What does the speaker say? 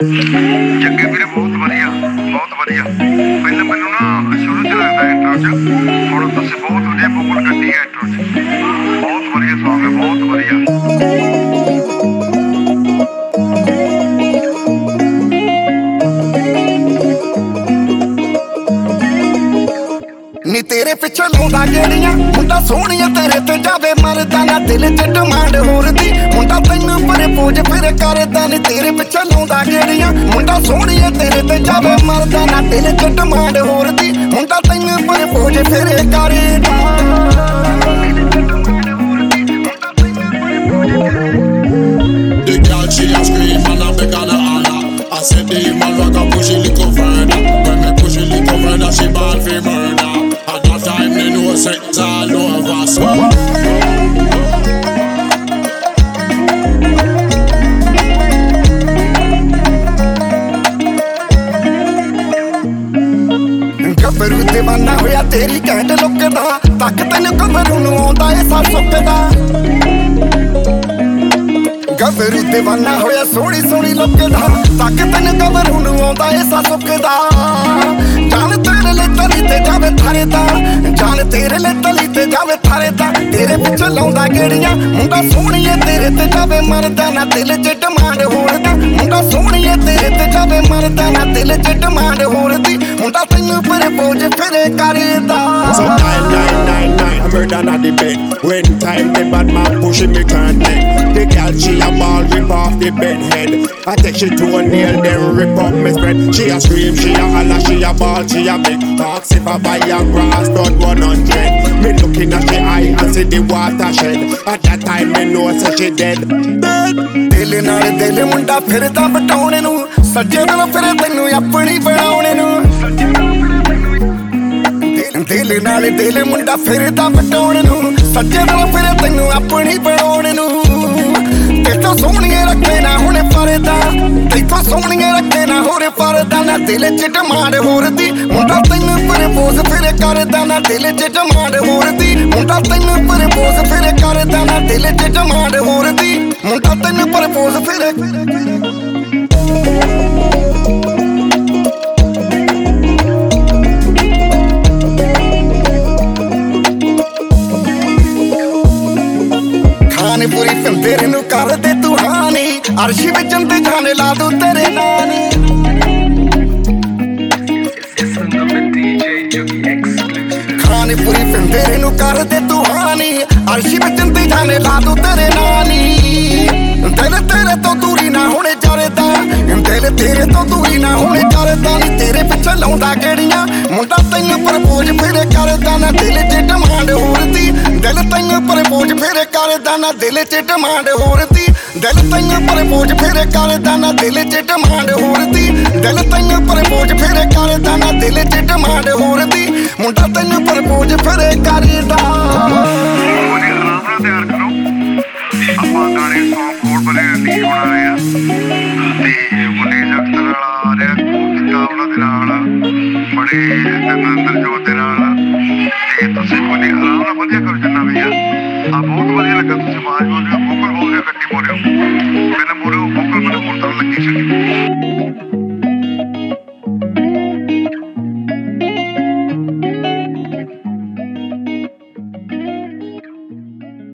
जग्गे वीरे बहुत वधिया पहले मैनू ना शुरू च लगता इंट्रो च हुण तुसीं बहुत वधिया वोकल कड्डी है इंट्रो च बहुत वधिया सॉन्ग है बहुत वधिया। नी तेरे पिछे लाउंदा गेड़ियां मुंडा सोहणिया तेरे ते जावे मरदा ना दिल च डिमांड होर दी मुंडा तैनू प्रपोज फिर करदा नी तेरे पिछे लाउंदा गेड़ियां मुंडा सोहणिया तेरे ते जावे मरदा ना दिल च डिमांड होर दी मुंडा तैनू प्रपोज फिर करदा। The girl she a scream and a beg and a holler. I said the man rock a push it little further. When me push it little further, she ball for murder. At that time they know sex all over. So गबरू दीवाना होया तेरी canned look दा तक तैनू गबरू नू आउंदा ए सब सुकदा। गबरू दीवाना होया सोहनी सोहनी लुक दा तक तैनू गबरू नू आउंदा ए सब सुकदा। जान तेरे ले तली ते जावे थारे दा जान तेरे ले तली ते जावे थारे दा तेरे पिछे लाउंदा गेड़ियां मुंडा सोहणिए तेरे ते जावे मरदा ना दिल च डिमांड होर दा मुंडा सोहणिए तेरे ते जावे मरदा ना दिल च डिमांड होर दी मुंडा तैनू प्रपोज फिर करदा। so 999 murder na the bed. When time the bad man pushing me turn neck. The girl she a ball rip off the bed head. I take she to a nail then rip up me spread. She a scream, she a holler, she a ball, she a big. Talks if I buy a grass done 100. Me looking at she eye and see the water shed. At that time me know say she dead. दिल नाल दिल मुंडा फिरदा बटाउने नू सज्जे दिल फिर तैनू अपनी बनाउने नू। दिल नाल दिल मुंडा फिरदा बटाउने नू सज्जे दिल फिर तैनू अपनी बनाउने नू। तेथों सोहणिए रखे ना हुणे परदा तेथों सोहणिए रखे ना होरे परदा ना दिल च डिमांड होर दी मुंडा तैनू प्रपोज फिर करदा ना दिल च डिमांड होर दी मुंडा तैनू प्रपोज फिर करदा ना दिल च डिमांड होर दी मुंडा तैनू प्रपोज फिर। खाने पूरी तेरे नू कर दे तू हानी अर्शी विच ते जाने ला दू तेरे नानी। खाने पूरी तेरे नू कर दे तू हानी अर्शी विच ते जाने ला दू तेरे नानी। दिल तेरे तो दूरी ना होने जरदा दिल तेरे तो दूरी ना होने जरदा नी तेरे पिछे लाउंदा गेड़ियां मुंडा तैनू प्रपोज फिर करदा ना दिल च डिमांड होर दी दिल तैनू प्रपोज फिर करदा ना दिल च डिमांड होर दी दिल तैनू प्रपोज फिर करदा ना दिल च डिमांड होर दी दिल तैनू प्रपोज फिर करदा ना दिल च डिमांड होर दी मुंडा तैनू प्रपोज फिर करदा। तैयार करो ਆਪਾਂ ਗਾਣੇ ਸੌਂਗ ਕੋਡ ਬਣੇ ਰੀਲੀਜ਼ ਬਣਾ ਰਹੇ ਆ ਤੇ ਮੁਨੀਰ ਅਖਤਰ ਵਾਲਾ ਆ ਰਿਹਾ ਕੋਕਿਤਾ ਉਹਨਾਂ ਦੇ ਨਾਲ ਬੜੇ ਨਰਿੰਦਰ ਜੋਤ ਦੇ ਨਾਲ ਤੇ ਤੁਸੀਂ ਕੋਈ ਆਰਾਮ ਨਾਲ ਵਧੀਆ ਕਰੋ ਜਿੰਨਾ ਵੀ ਆ ਬਹੁਤ ਵਧੀਆ ਲੱਗਾ ਤੁਸੀਂ ਆਵਾਜ਼ ਬੋਲ ਰਹੇ ਹੋ ਵੋਕਲ ਬੋਲ ਰਹੇ ਹੋ ਗੱਡੀ ਬੋਲ ਰਹੇ ਹੋ ਮੈਨੂੰ ਬੋਲੋ ਵੋਕਲ ਮੈਨੂੰ ਹੋਰ ਤਰ੍ਹਾਂ ਲੱਗੀ ਸੀ।